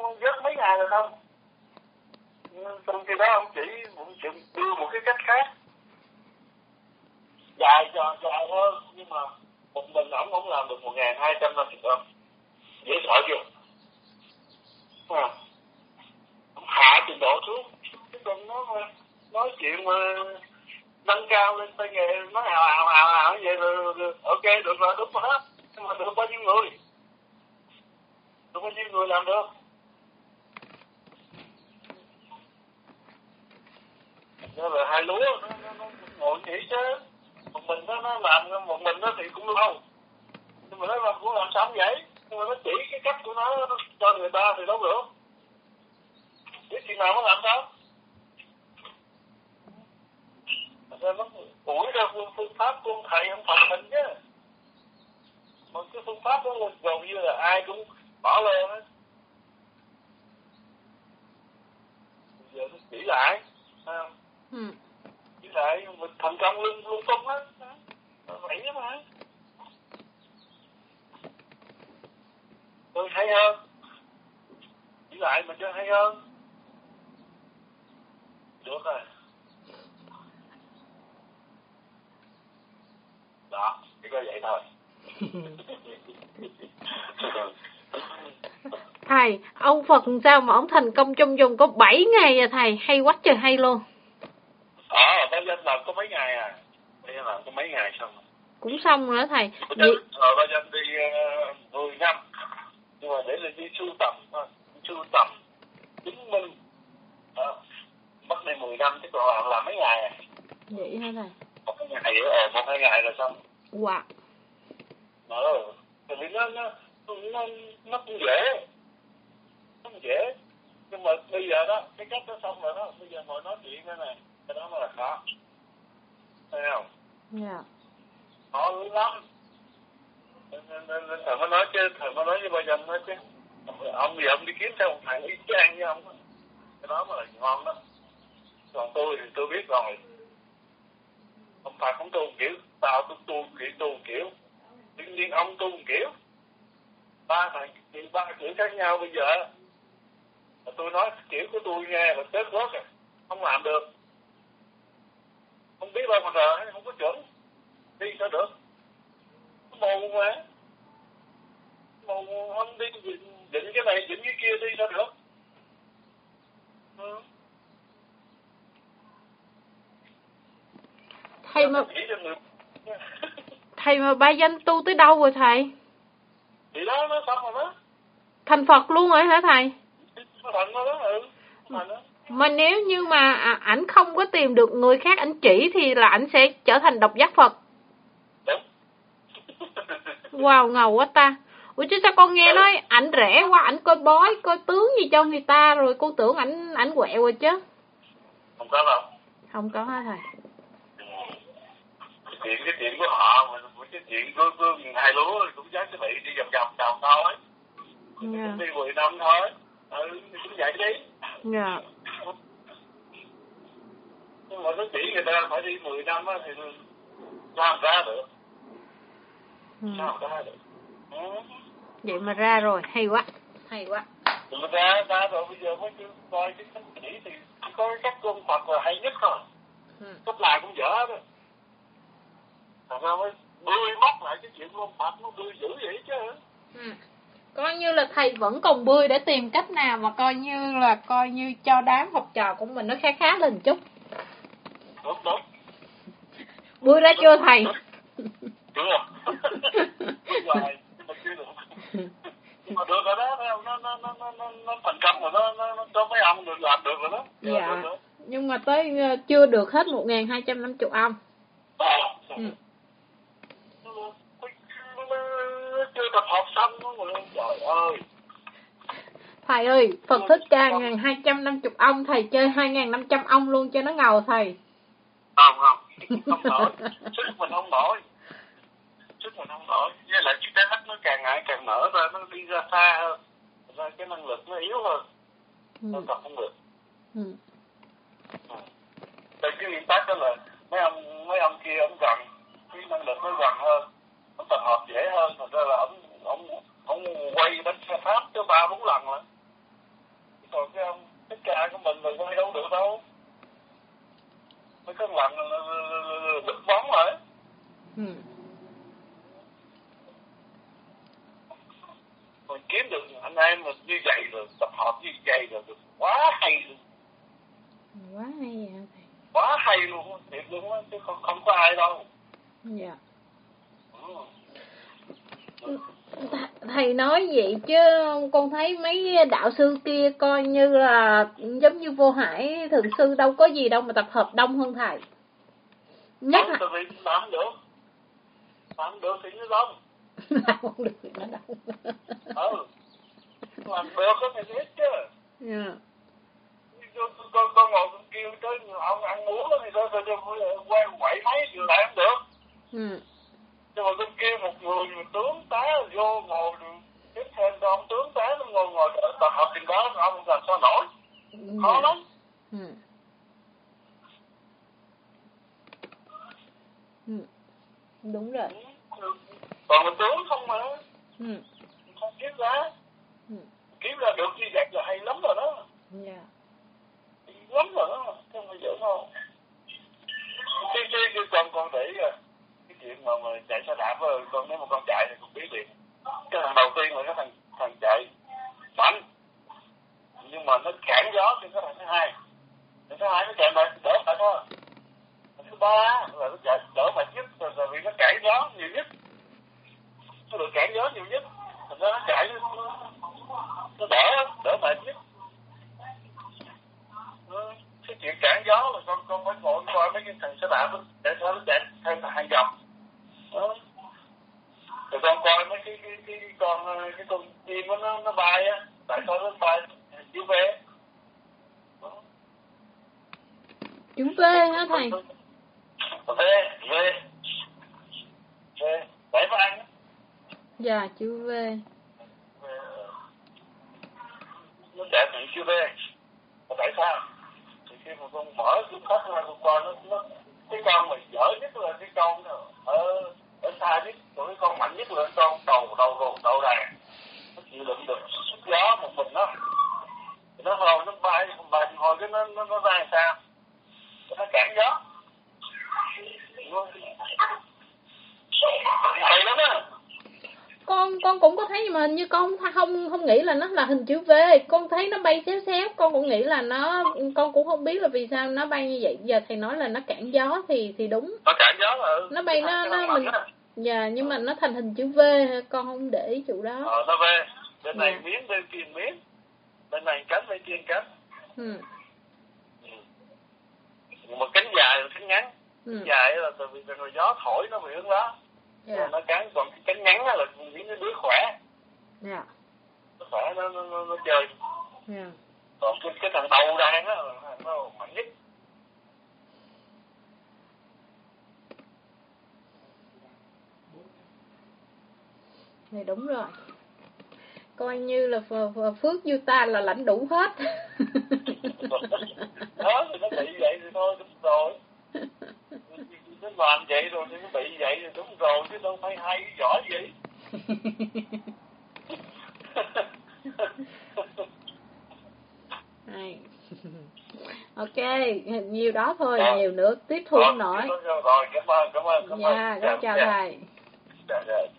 vớt mấy ngày rồi không. Trong khi đó ông chỉ đưa một cái cách khác dài hơn, nhưng mà một mình ổng không làm được 1.250 đồng. Dễ sợ chưa? Ông hạ trình độ xuống, chứ còn nó nói chuyện mà nâng cao lên tay nghề, nói hào vậy rồi ok được rồi, đúng rồi đó. Nhưng mà được bao nhiêu người? Được bao nhiêu người làm được? Nên là hai lúa nó ngồi nghỉ chứ. Một mình nó làm, một mình nó thì cũng lâu, nhưng mà nó cũng làm sao vậy? Nhưng mà nó chỉ cái cách của nó cho người ta thì đâu được. Biết khi nào nó làm sao? Nó ủi ra phương pháp của ông thầy ông Phật mình chứ. Mà cái phương pháp đó là gần như là ai cũng bỏ lên á. Giờ nó chỉ lại, không? Chỉ lại mình thành công lung tung hết. Vậy đó mà. Tôi hay hơn. Chỉ lại mình cho hay hơn. Được rồi. Đó, chỉ có vậy thôi. Thầy, ông Phật sao mà ông thành công trong vòng có 7 ngày à thầy, hay quá trời hay luôn. Bác Danh làm có mấy ngày à? Bác Danh làm có mấy ngày xong. Cũng xong rồi đó thầy. Bác Danh đi 10 năm, nhưng mà để là đi sưu tầm, chứng minh. Mất đi 10 năm chứ còn làm mấy ngày à? Vậy hả thầy? Một hai ngày rồi xong. Wow. Vì nó cũng dễ. Nó cũng dễ. Nhưng mà bây giờ đó, cái cách đó xong rồi đó, bây giờ ngồi nói chuyện thế này, cái đó mới là khó. Thấy không? Dạ. Khó lắm. Nên thầy mới nói chứ, thầy mới nói với bà Danh nói chứ. Ông bây giờ ông đi kiếm theo một thằng y chang với ông. Cái đó mới là ngon đó. Còn tôi thì tôi biết rồi. Ông Phật cũng tu kiểu, tao tôi tu kiểu. Tự nhiên ông tu kiểu. Ba kiểu khác nhau bây giờ. Tôi nói kiểu của tôi nghe là chết rốt rồi. Không làm được. Không biết bao giờ, không có chuẩn. Đi sao được? Mù mà. Mù không đi định cái này, định cái kia đi sao được? Thầy mà ba Danh tu tới đâu rồi thầy? Thì đó, nó xong rồi đó. Thành Phật luôn rồi hả thầy? Nó thành rồi đó, Mà nếu như mà ảnh không có tìm được người khác ảnh chỉ thì là ảnh sẽ trở thành độc giác Phật. Đúng. Wow, ngầu quá ta. Ủa chứ sao con nghe nói ảnh rẻ quá, ảnh coi bói, coi tướng gì cho người ta rồi cô tưởng ảnh quẹo rồi chứ. Không có đâu. Không có hả thầy? Cái chuyện của họ, cái chuyện của hai lúa cũng giống cái bị đi vòng thôi. Cũng đi 10 năm thôi. Cũng vậy đi. Dạ. Nhưng mà nó chỉ người ta phải đi 10 năm á thì sao ra được. Sao ra được. Vậy mà ra rồi, hay quá. Hay quá. Mà ra rồi bây giờ mới coi cái cách chỉ thì có cái cách của ông Phật là hay nhất thôi. Cách nào cũng dở đó. Thật ra mới bươi móc lại cái chuyện của ông Phật, nó bươi dữ vậy chứ. Coi như là thầy vẫn còn bươi để tìm cách nào mà coi như cho đám học trò của mình nó khá lên chút. Đúng. Bươi ra chưa thầy? Chưa. Bươi hoài, nhưng mà chưa được. Nhưng mà được rồi đó, nó thành công rồi đó, nó cho mấy ông được làm được rồi đó. Dạ, nhưng mà tới chưa được hết 1.250 ông. Chưa tập học xong đó mà, trời ơi. Thầy ơi, Phật Thích Ca 1.250 ông, thầy chơi 2.500 ông luôn cho nó ngầu thầy. Không nổi, sức mình không nổi. Với lại cái mắt nó càng ngày càng nở ra, nó đi ra xa hơn. Ra cái năng lực nó yếu hơn. Nó tập không được. Tại cái nguyên tắc đó là mấy ông kia ông gần, cái năng lực nó gần hơn. Nó tập hợp dễ hơn, thật ra là ông quay đánh xe Pháp tới 3-4 lần rồi. mình kiếm được anh em mình như vậy rồi, tập hợp như vậy rồi, quá hay luôn. Quá hay vậy thầy. Quá hay luôn, thiệt luôn á, chứ không có ai đâu. Dạ. Ừ. Thầy nói vậy chứ con thấy mấy đạo sư kia coi như là giống như Vô Hải Thượng Sư, đâu có gì đâu mà tập hợp đông hơn thầy. Nhất tại vì làm được thì nó đông. làm không được thì nó đông. Làm được thì biết chứ. Yeah. Con ngồi con kêu tới ông ăn uống thì tôi quay quậy máy vừa lại không được. Nhưng mà con kêu một người tướng tá vô ngồi tiếp thêm cho ông tướng tá nó ngồi tập hợp tiền đó ông làm sao nổi. Khó lắm. Đúng rồi. Còn mà tướng không mà. Không kiếm ra. Kiếm ra được như vậy là hay lắm rồi đó. Dạ. Lắm rồi đó, không phải giỡn đâu. Cái con để cái chuyện mà chạy xe đạp với con, nếu mà con chạy thì con biết liền. Cái thằng đầu tiên là cái thằng chạy mạnh, nhưng mà nó cản gió trên cái thằng thứ hai. Thằng thứ hai nó chạy mà đỡ phải thôi. Thằng thứ ba là nó chạy đỡ mạnh nhất, rồi vì nó cản gió nhiều nhất. Nó được cản gió nhiều nhất, thành ra nó chạy nó đỡ mạnh nhất. Cái chuyện cản gió là con phải ngồi coi mấy cái thằng xe đạp để sao nó chạy theo hàng dọc. Rồi con coi mấy cái con chim nó bay á, tại sao nó bay chữ V. Chữ V hả thầy? V để mà ăn. Dạ, chữ V. Nó chạy thành chữ V. Mà tại sao? Thì khi mà con mở cái phát ra con coi nó cái con mà dở nhất là cái con ở xa nhất, còn cái con mạnh nhất là cái con đầu đàn. Nó chịu đựng được sức gió một mình đó. Thì nó hồi nó bay hồi cái nó ra sao? Nó cản gió. Hay lắm á. Con cũng có thấy, nhưng mà hình như con không nghĩ là nó là hình chữ V. Con thấy nó bay xéo, con cũng nghĩ là con cũng không biết là vì sao nó bay như vậy. Giờ thầy nói là nó cản gió thì đúng. Nó cản gió là nó bay mình. Dạ, nhưng mà nó thành hình chữ V, con không để ý chỗ đó. Nó V. Bên này miếng, bên kia miếng. Bên này cánh, bên kia cánh. Một cánh dài và cánh ngắn. Cánh dài là tại vì gió thổi nó bị hướng đó. Nó cắn, còn cái cánh ngắn là những cái đứa khỏe. Dạ. Nó khỏe nó chơi. Còn cái thằng đầu đàn á nó mạnh nhất. Này đúng rồi. Coi như là phước như ta là lãnh đủ hết. Đó thì nó bị vậy thì thôi, đúng rồi. Nó làm vậy rồi thì nó bị vậy thì đúng rồi, chứ đâu phải hay giỏi gì. Ok, nhiều đó thôi, nhiều nữa tiếp thu không nổi. Rồi, cảm ơn. Dạ, chào thầy. Dạ.